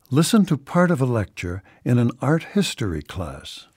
Listen to part of a lecture in an art history class.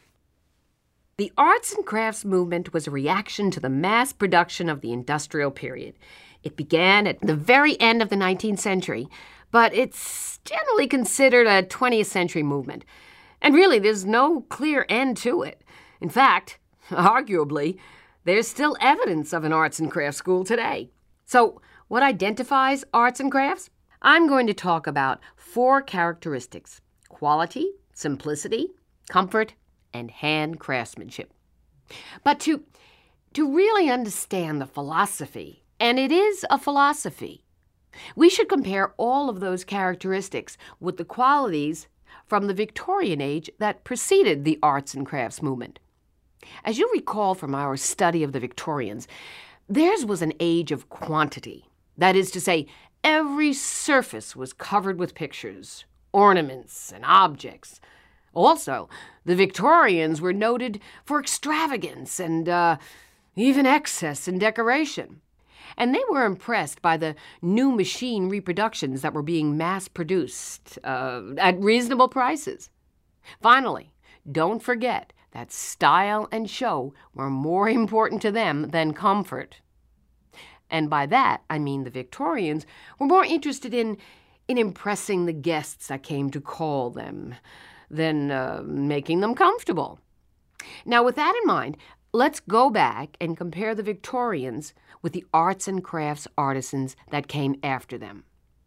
The arts and crafts movement was a reaction to the mass production of the industrial period. It began at the very end of the 19th century, but it's generally considered a 20th century movement. And really, there's no clear end to it. In fact, arguably, there's still evidence of an arts and crafts school today. So, what identifies arts and crafts? I'm going to talk about 4 characteristics: quality, simplicity, comfort, and hand craftsmanship. But to really understand the philosophy, and it is a philosophy, we should compare all of those characteristics with the qualities from the Victorian age that preceded the arts and crafts movement. As you recall from our study of the Victorians, theirs was an age of quantity. That is to say, every surface was covered with pictures, ornaments, and objects. Also, the Victorians were noted for extravagance and even excess in decoration. And they were impressed by the new machine reproductions that were being mass-produced at reasonable prices. Finally, don't forget that style and show were more important to them than comfort. And by that, I mean the Victorians were more interested in impressing the guests that came to call them than making them comfortable. Now, with that in mind, let's go back and compare the Victorians with the arts and crafts artisans that came after them.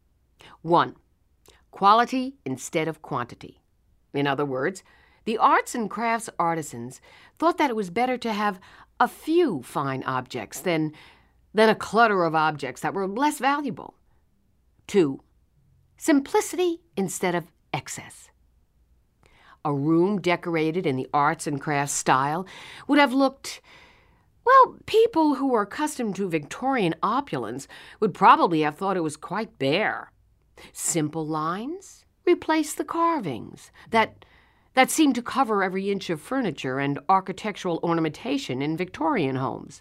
1. Quality instead of quantity. In other words, the arts and crafts artisans thought that it was better to have a few fine objects than a clutter of objects that were less valuable. 2. Simplicity instead of excess. A room decorated in the arts and crafts style would have looked, well, people who were accustomed to Victorian opulence would probably have thought it was quite bare. Simple lines replaced the carvings that seemed to cover every inch of furniture and architectural ornamentation in Victorian homes.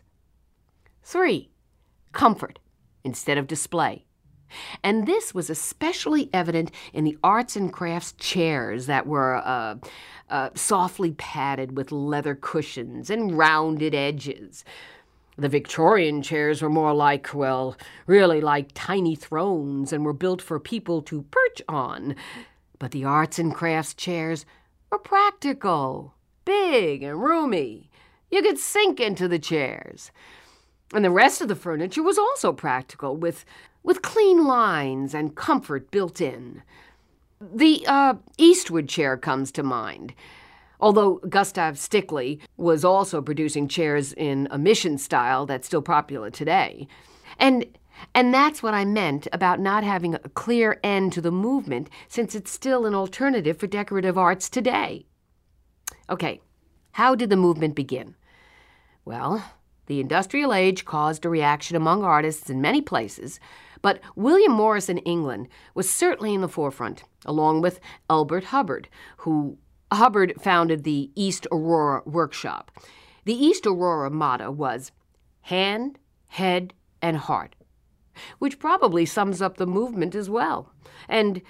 3. Comfort instead of display. And this was especially evident in the arts and crafts chairs that were softly padded with leather cushions and rounded edges. The Victorian chairs were more like, well, really like tiny thrones and were built for people to perch on. But the arts and crafts chairs were practical, big and roomy. You could sink into the chairs. And the rest of the furniture was also practical, with clean lines and comfort built in. The Eastwood chair comes to mind, although Gustav Stickley was also producing chairs in a mission style that's still popular today. And that's what I meant about not having a clear end to the movement, since it's still an alternative for decorative arts today. Okay, how did the movement begin? Well, the industrial age caused a reaction among artists in many places, but William Morris in England was certainly in the forefront, along with Elbert Hubbard, Hubbard founded the East Aurora Workshop. The East Aurora motto was hand, head, and heart, which probably sums up the movement as well, and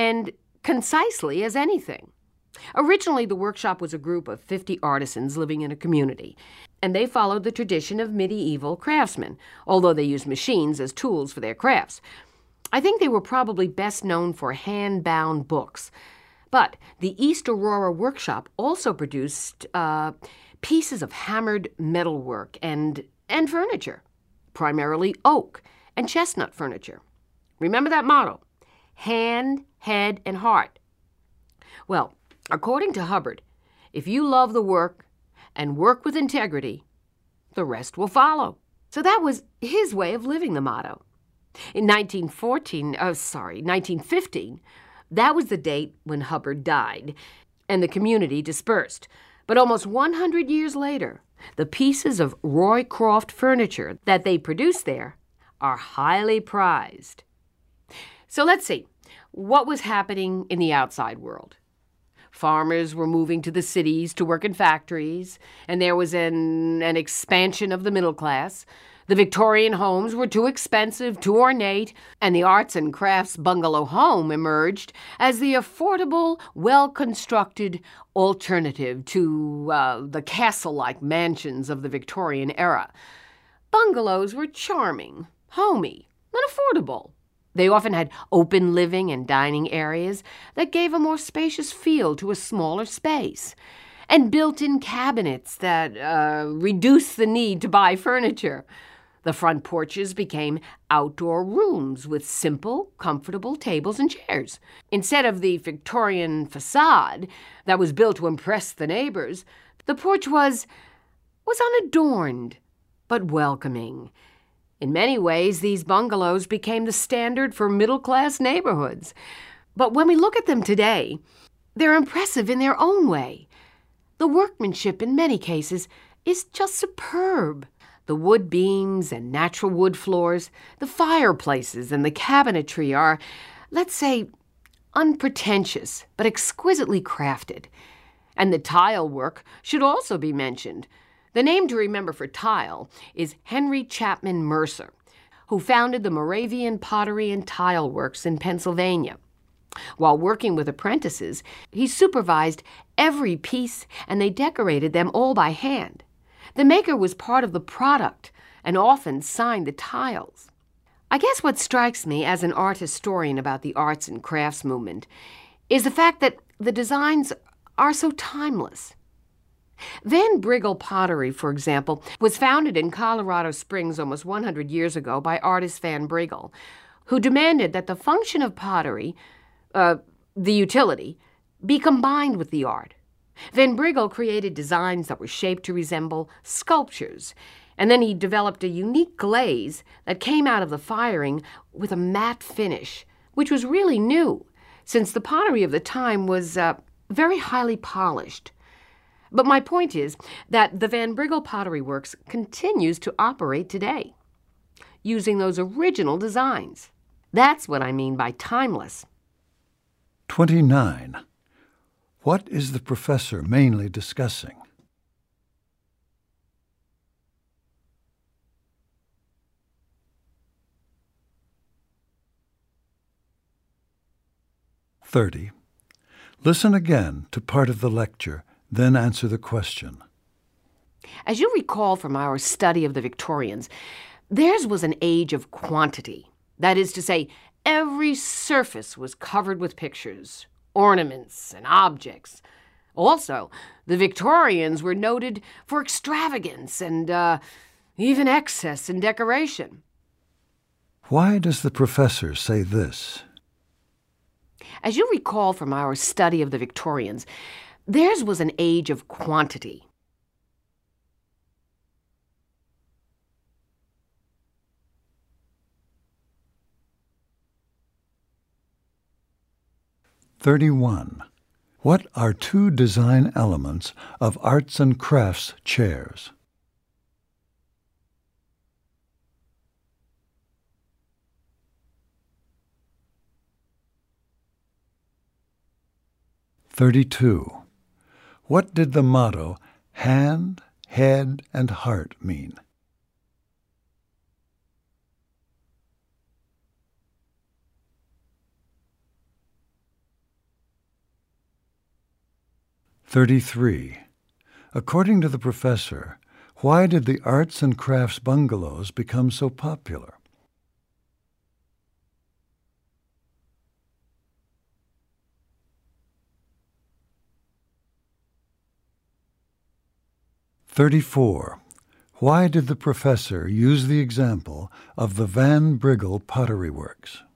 concisely as anything. Originally, the workshop was a group of 50 artisans living in a community, and they followed the tradition of medieval craftsmen, although they used machines as tools for their crafts. I think they were probably best known for hand-bound books. But the East Aurora Workshop also produced pieces of hammered metalwork and furniture, primarily oak and chestnut furniture. Remember that motto: hand, head, and heart. Well, according to Hubbard, if you love the work and work with integrity, the rest will follow. So that was his way of living the motto. In 1915, that was the date when Hubbard died, and the community dispersed. But almost 100 years later, the pieces of Roycroft furniture that they produced there are highly prized. So let's see, what was happening in the outside world? Farmers were moving to the cities to work in factories, and there was an expansion of the middle class. The Victorian homes were too expensive, too ornate, and the arts and crafts bungalow home emerged as the affordable, well-constructed alternative to the castle-like mansions of the Victorian era. Bungalows were charming, homey, and affordable. They often had open living and dining areas that gave a more spacious feel to a smaller space, and built-in cabinets that reduced the need to buy furniture. The front porches became outdoor rooms with simple, comfortable tables and chairs. Instead of the Victorian facade that was built to impress the neighbors, the porch was unadorned, but welcoming. In many ways, these bungalows became the standard for middle-class neighborhoods. But when we look at them today, they're impressive in their own way. The workmanship, in many cases, is just superb. The wood beams and natural wood floors, the fireplaces and the cabinetry are, let's say, unpretentious but exquisitely crafted. And the tile work should also be mentioned. The name to remember for tile is Henry Chapman Mercer, who founded the Moravian Pottery and Tile Works in Pennsylvania. While working with apprentices, he supervised every piece, and they decorated them all by hand. The maker was part of the product and often signed the tiles. I guess what strikes me as an art historian about the arts and crafts movement is the fact that the designs are so timeless. Van Briggle Pottery, for example, was founded in Colorado Springs almost 100 years ago by artist Van Briggle, who demanded that the function of pottery, the utility, be combined with the art. Van Briggle created designs that were shaped to resemble sculptures, and then he developed a unique glaze that came out of the firing with a matte finish, which was really new, since the pottery of the time was very highly polished. But my point is that the Van Briggle Pottery Works continues to operate today, using those original designs. That's what I mean by timeless. 29. What is the professor mainly discussing? "30. Listen again to part of the lecture, then answer the question. As you recall from our study of the Victorians, theirs was an age of quantity. That is to say, every surface was covered with pictures, ornaments, and objects. Also, the Victorians were noted for extravagance and even excess in decoration. Why does the professor say this? As you recall from our study of the Victorians, theirs was an age of quantity. "31. What are two design elements of arts and crafts chairs? "32. What did the motto hand, head, and heart mean? "33. According to the professor, why did the arts and crafts bungalows become so popular? "34. Why did the professor use the example of the Van Briggle Pottery Works?